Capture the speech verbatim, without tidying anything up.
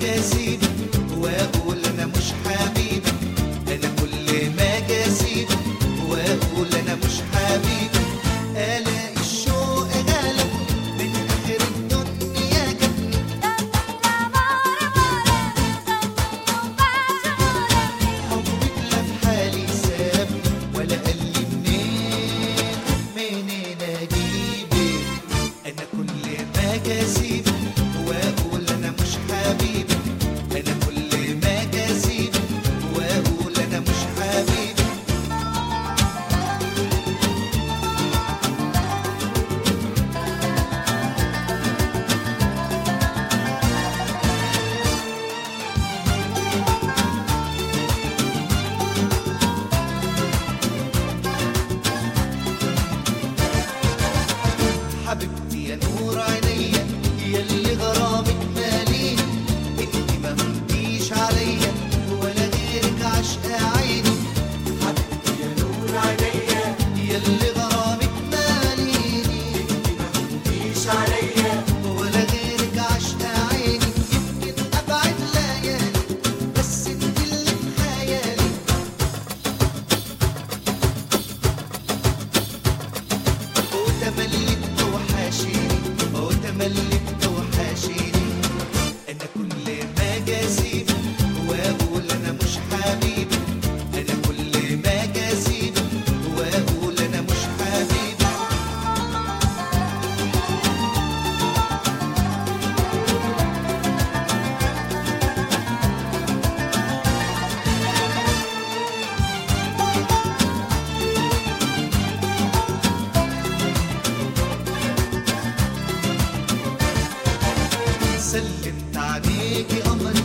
اجي اسيبك واقول انا مش حبيبك، انا كل ما اجي اسيبك واقول انا مش حبيبك، الاقي الشوق غلب من اخر الدنيا جابني. حبك لا في حالي سابني ولا قال لي منين منين اجيبك، انا كل ما اجي اسيبك واقول انا مش حبيبك، انا كل ما اجي اسيبك واقول انا مش حبيبك. حبيبتي يا نور عينيا ياللي غرامك ماليني، انتي ما هنتيش عليا ولا غيرك عشق عيني. حبيبتي يا نور عينيا ياللي غرامك ماليني، انتي ما هنتيش عليا ولا غيرك عشق عيني. يمكن ابعد ليالي بس انتي اللي في خيالي. وتملي توحشيني وتملي توحشيني، انا كل ما اجي اسيبك واقول انا مش حبيبك، انا كل ما اجي اسيبك واقول انا مش حبيبك. سلمت عليكي قمري